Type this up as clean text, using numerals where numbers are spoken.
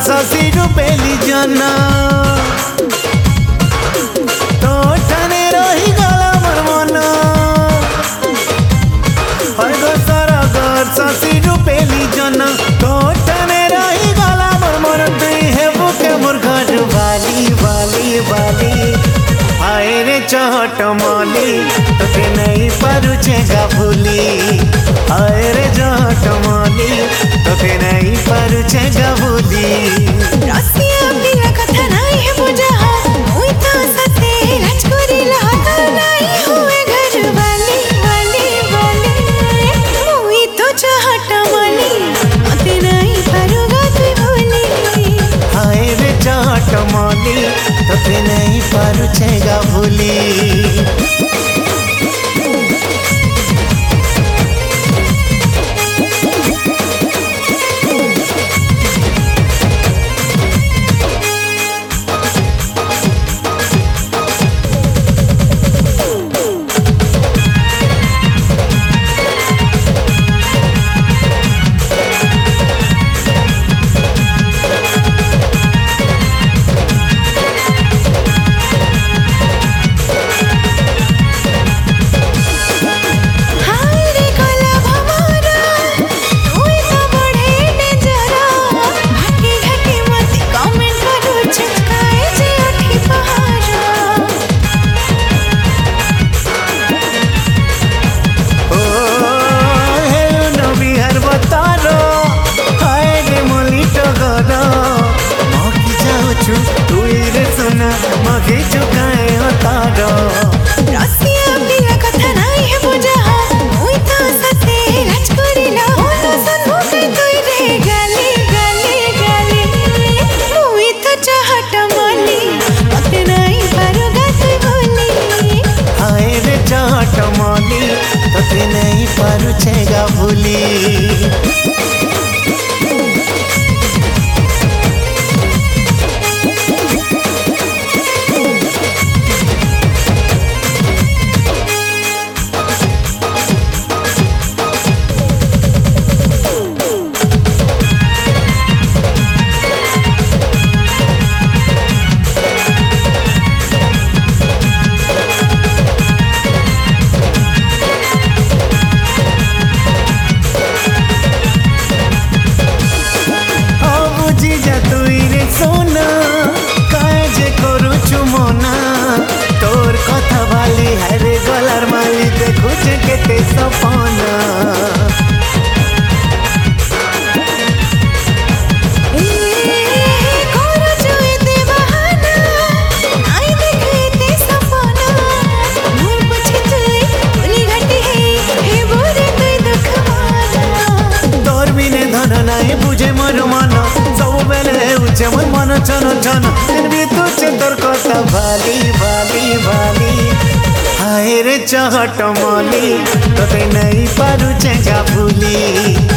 शशि रूपेली जना तो ठाने रही गला मोर मन हर गो सरगर शशि रूपेली जना तो ठाने रही गला मोर मन तुई हेबु के मोर घर वाली वाली वाली आए रे चहट मली तोते नहीं पारुछेगा भूली आए रे चहट मली तोते नहीं पारुछेगा भूली रसिया पिला कथा नाही है बुझा मुई तो सते राजकुरी लहता नहीं हुए घर वाली वाली वाली मुई तो चहट मली मते नहीं पारुगा तू भूली आए रे चहट मली तोते नहीं पारुछेगा भूली मगे चुकाए तारो रसिया पिला कथा नाही है बुझा मुई तो सते राजकुरी लहता सुन मुके तुई रे गाली गाली गाली मुई तो चहट मली मते नहीं पारुगा तू भूली आए रे चहट मली तोते नहीं पारुछेगा भूली सोना काजे करुछु मना तोर कथा वाली हरे गलार माली देखुछ केते सपना तोर बिने धन नहीं बुझे मोर मन सब बेले उचे मोर मन छन छन दिन भी तुझे तोर कथा भाली भाली भाली हाय रे चहट मली तोते नहीं पारुछेगा भूली।